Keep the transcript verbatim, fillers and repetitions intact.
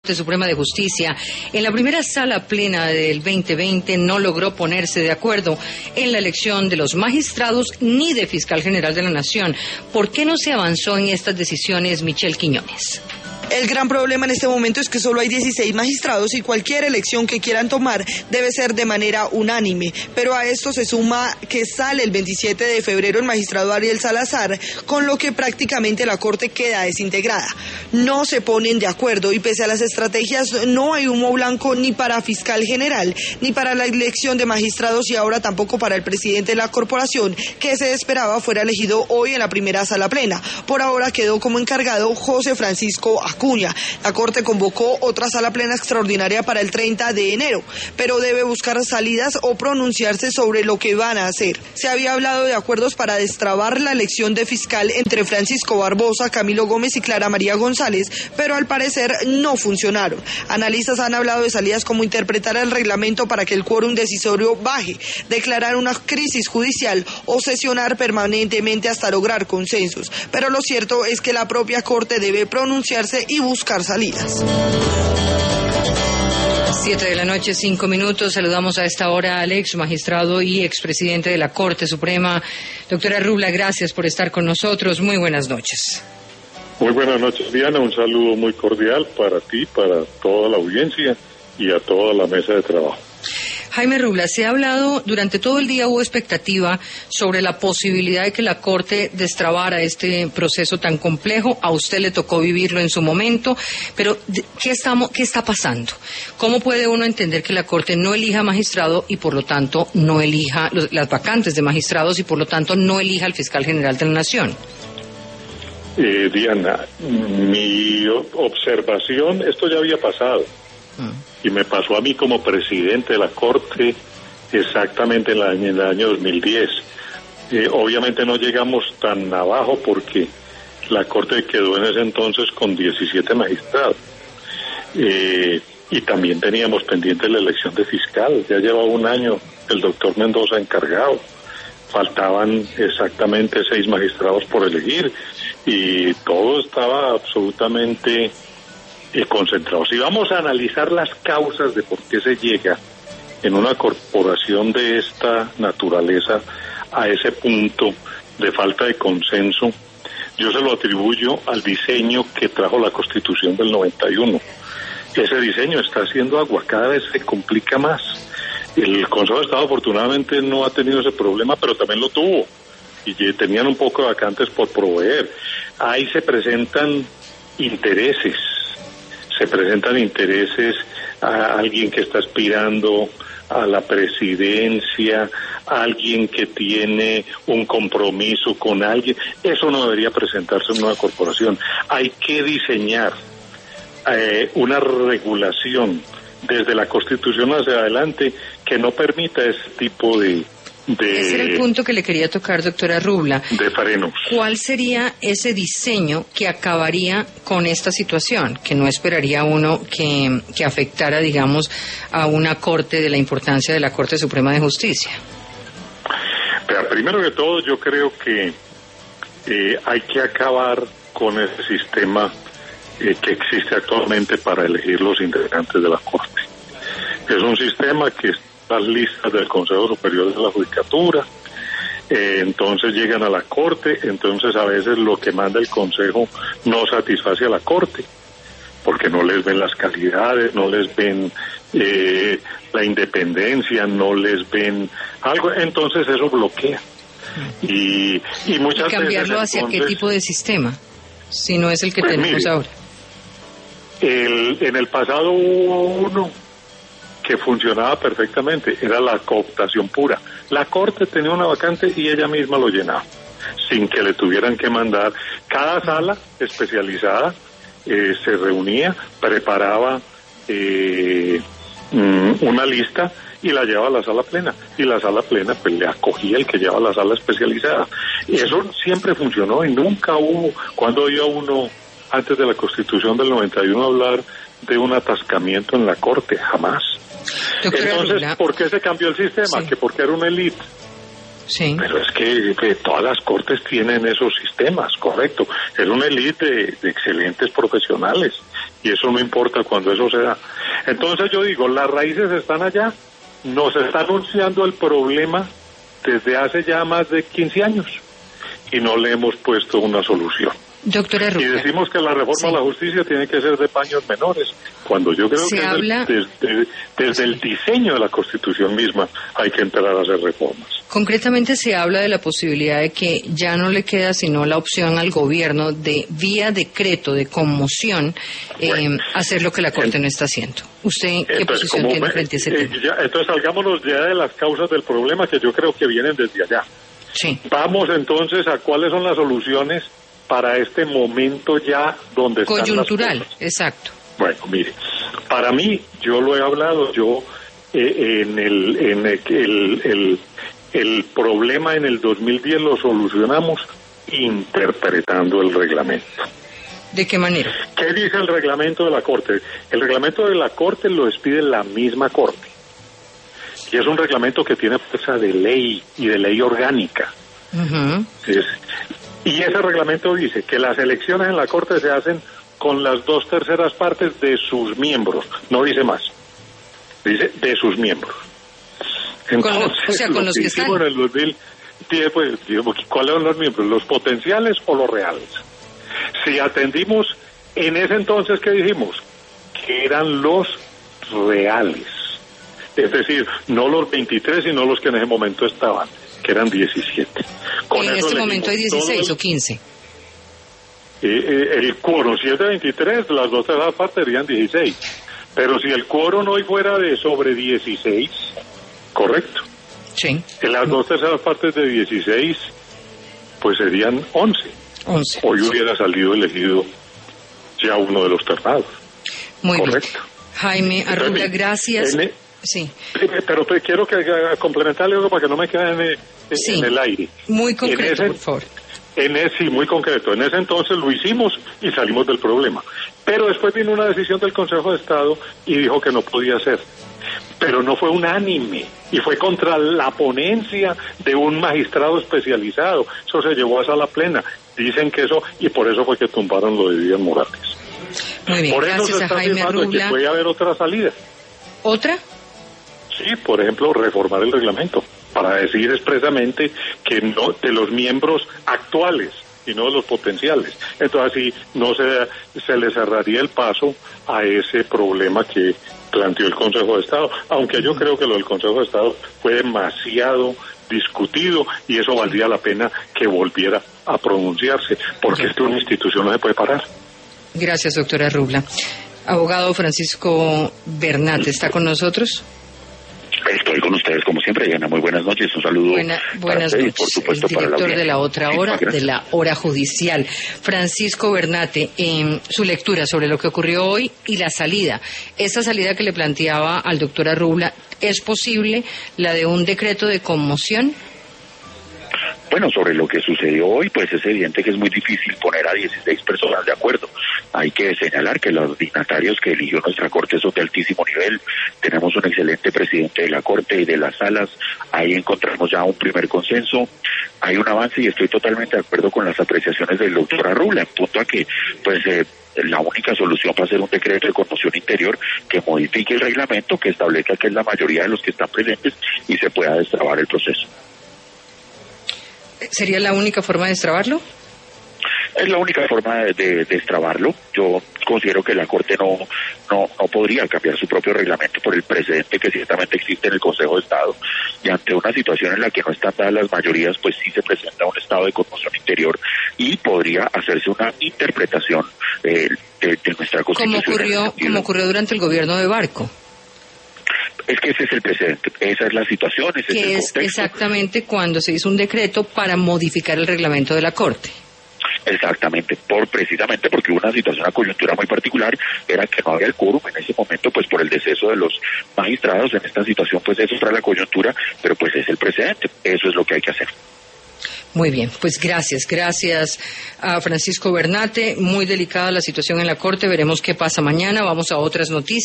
Suprema de Justicia, en la primera sala plena del veinte veinte no logró ponerse de acuerdo en la elección de los magistrados ni de fiscal general de la Nación. ¿Por qué no se avanzó en estas decisiones, Michelle Quiñones? El gran problema en este momento es que solo hay dieciséis magistrados y cualquier elección que quieran tomar debe ser de manera unánime. Pero a esto se suma que sale el veintisiete de febrero el magistrado Ariel Salazar, con lo que prácticamente la Corte queda desintegrada. No se ponen de acuerdo y pese a las estrategias no hay humo blanco ni para fiscal general, ni para la elección de magistrados y ahora tampoco para el presidente de la corporación, que se esperaba fuera elegido hoy en la primera sala plena. Por ahora quedó como encargado José Francisco Acuña. La Corte convocó otra sala plena extraordinaria para el treinta de enero, pero debe buscar salidas o pronunciarse sobre lo que van a hacer. Se había hablado de acuerdos para destrabar la elección de fiscal entre Francisco Barbosa, Camilo Gómez y Clara María González, pero al parecer no funcionaron. Analistas han hablado de salidas como interpretar el reglamento para que el quórum decisorio baje, declarar una crisis judicial o sesionar permanentemente hasta lograr consensos. Pero lo cierto es que la propia Corte debe pronunciarse y buscar salidas. Siete de la noche, cinco minutos. Saludamos a esta hora al ex magistrado y expresidente de la Corte Suprema, doctora Rubla. Gracias por estar con nosotros. Muy buenas noches. Muy buenas noches, Diana. Un saludo muy cordial para ti, para toda la audiencia y a toda la mesa de trabajo. Jaime Rubla, se ha hablado, durante todo el día hubo expectativa sobre la posibilidad de que la Corte destrabara este proceso tan complejo. A usted le tocó vivirlo en su momento, pero ¿qué, estamos, qué está pasando? ¿Cómo puede uno entender que la Corte no elija magistrado y por lo tanto no elija los, las vacantes de magistrados y por lo tanto no elija al fiscal general de la Nación? Eh, Diana, mi observación, esto ya había pasado. Y me pasó a mí como presidente de la Corte exactamente en, la, en el año dos mil diez. Eh, obviamente no llegamos tan abajo porque la Corte quedó en ese entonces con diecisiete magistrados. Eh, y también teníamos pendiente la elección de fiscal. Ya llevaba un año el doctor Mendoza encargado. Faltaban exactamente seis magistrados por elegir y todo estaba absolutamente Eh, concentrados. Si vamos a analizar las causas de por qué se llega en una corporación de esta naturaleza a ese punto de falta de consenso, yo se lo atribuyo al diseño que trajo la Constitución del noventa y uno. Ese diseño está haciendo agua, cada vez se complica más. El Consejo de Estado afortunadamente no ha tenido ese problema, pero también lo tuvo y tenían un poco de vacantes por proveer. Ahí se presentan intereses se presentan intereses a alguien que está aspirando a la presidencia, a alguien que tiene un compromiso con alguien. Eso no debería presentarse en una corporación. Hay que diseñar eh, una regulación desde la Constitución hacia adelante que no permita ese tipo de De, Ese era el punto que le quería tocar, doctora Rubla. De frenos. ¿Cuál sería ese diseño que acabaría con esta situación? Que no esperaría uno que, que afectara, digamos, a una corte de la importancia de la Corte Suprema de Justicia. Pero primero que todo, yo creo que eh, hay que acabar con ese sistema eh, que existe actualmente para elegir los integrantes de la Corte. Es un sistema que las listas del Consejo Superior de la Judicatura, eh, entonces llegan a la Corte, entonces a veces lo que manda el Consejo no satisface a la Corte, porque no les ven las calidades, no les ven eh, la independencia, no les ven algo, entonces eso bloquea. Y, y muchas ¿Y cambiarlo veces, hacia entonces, qué tipo de sistema? Si no es el que pues, tenemos mire, ahora. El, en el pasado hubo uno que funcionaba perfectamente, era la cooptación pura. La Corte tenía una vacante y ella misma lo llenaba, sin que le tuvieran que mandar. Cada sala especializada eh, se reunía, preparaba eh, una lista y la llevaba a la sala plena, y la sala plena pues le acogía el que llevaba a la sala especializada. Y eso siempre funcionó y nunca hubo, cuando oía uno antes de la Constitución del noventa y uno hablar de un atascamiento en la Corte, jamás. Doctora Entonces, Rubla, ¿por qué se cambió el sistema? Sí. Que porque era una élite. Sí. Pero es que, que todas las cortes tienen esos sistemas, correcto. Es una élite de, de excelentes profesionales. Y y eso no importa cuando eso se da. Entonces yo digo, las raíces están allá, nos está anunciando el problema desde hace ya más de quince años y no le hemos puesto una solución. Doctora Rubla. Y decimos que la reforma sí. a la justicia tiene que ser de paños menores, cuando yo creo Se que habla... desde, desde, desde el diseño de la Constitución misma hay que entrar a hacer reformas. Concretamente se habla de la posibilidad de que ya no le queda sino la opción al gobierno de, vía decreto de conmoción, eh, bueno, hacer lo que la Corte el, no está haciendo. ¿Usted qué entonces, posición tiene me, frente a ese eh, tema? Ya, entonces salgámonos ya de las causas del problema, que yo creo que vienen desde allá. Sí. Vamos entonces a cuáles son las soluciones para este momento ya donde están coyuntural, las cosas. Exacto. Bueno, mire, para mí, yo lo he hablado, yo eh, en, el, en el, el, el, el problema en el dos mil diez lo solucionamos interpretando el reglamento. ¿De qué manera? ¿Qué dice el reglamento de la Corte? El reglamento de la Corte lo expide la misma Corte. Y es un reglamento que tiene fuerza de ley y de ley orgánica. Uh-huh. Es, y ese reglamento dice que las elecciones en la Corte se hacen con las dos terceras partes de sus miembros, no dice más, dice de sus miembros. Entonces, con los, o sea, con lo los que, que hicimos están. en el dos mil diez, pues, ¿cuáles son los miembros? ¿Los potenciales o los reales? Si atendimos en ese entonces, ¿qué dijimos? Que eran los reales. Es decir, no los veintitrés, sino los que en ese momento estaban, que eran diecisiete. Con en este momento hay dieciséis o quince. Eh, eh, el quórum, si es de veintitrés, las dos terceras partes serían dieciséis. Pero si el quórum hoy fuera de sobre dieciséis, correcto. Sí. En las dos terceras partes de dieciséis, pues serían once. once. Hoy hubiera salido elegido ya uno de los ternados. Muy correcto. bien. Jaime Arrubla, gracias. En, sí. Pero te quiero que, que complementarle algo para que no me quede en, en, sí. en el aire. Muy concreto, ese, por favor. En ese, sí, muy concreto. En ese entonces lo hicimos y salimos del problema. Pero después vino una decisión del Consejo de Estado y dijo que no podía ser. Pero no fue unánime y fue contra la ponencia de un magistrado especializado. Eso se llevó a sala plena. Dicen que eso, y por eso fue que tumbaron lo de Díaz Morales. Muy bien, por eso gracias se está a Jaime Arrubla. Que puede haber otra salida. ¿Otra? Sí, por ejemplo, reformar el reglamento para decir expresamente que no de los miembros actuales y no de los potenciales. Entonces así no se, se le cerraría el paso a ese problema que planteó el Consejo de Estado, aunque yo creo que lo del Consejo de Estado fue demasiado discutido y eso valdría la pena que volviera a pronunciarse, porque esta una institución no se puede parar. Gracias, doctora Rubla. Abogado Francisco Bernat, ¿está con nosotros? Estoy con ustedes como siempre, Diana. Muy buenas noches. Un saludo. Buena, buenas para noches. Y por supuesto el director para la de la otra hora, sí, de la hora judicial. Francisco Bernate, en su lectura sobre lo que ocurrió hoy y la salida. Esa salida que le planteaba al doctor Arrubla, ¿es posible la de un decreto de conmoción? Bueno, sobre lo que sucedió hoy, pues es evidente que es muy difícil poner a dieciséis personas de acuerdo. Hay que señalar que los dignatarios que eligió nuestra Corte son de altísimo nivel. Tenemos un excelente presidente de la Corte y de las salas. Ahí encontramos ya un primer consenso. Hay un avance y estoy totalmente de acuerdo con las apreciaciones del doctor Arrubla, en punto a que, pues, eh, la única solución va a ser un decreto de conmoción interior que modifique el reglamento, que establezca que es la mayoría de los que están presentes y se pueda destrabar el proceso. ¿Sería la única forma de destrabarlo? Es la única forma de, de destrabarlo. Yo considero que la Corte no, no no podría cambiar su propio reglamento por el precedente que ciertamente existe en el Consejo de Estado. Y ante una situación en la que no están dadas las mayorías, pues sí se presenta un estado de conmoción interior y podría hacerse una interpretación eh, de, de nuestra Constitución. Como ocurrió, como ocurrió durante el gobierno de Barco. Es que ese es el precedente, esa es la situación, ese que es el es contexto. Exactamente cuando se hizo un decreto para modificar el reglamento de la Corte. Exactamente, por precisamente porque hubo una situación, una coyuntura muy particular, era que no había el quórum en ese momento, pues por el deceso de los magistrados. En esta situación, pues eso era la coyuntura, pero pues es el precedente, eso es lo que hay que hacer. Muy bien, pues gracias, gracias a Francisco Bernate. Muy delicada la situación en la Corte, veremos qué pasa mañana. Vamos a otras noticias.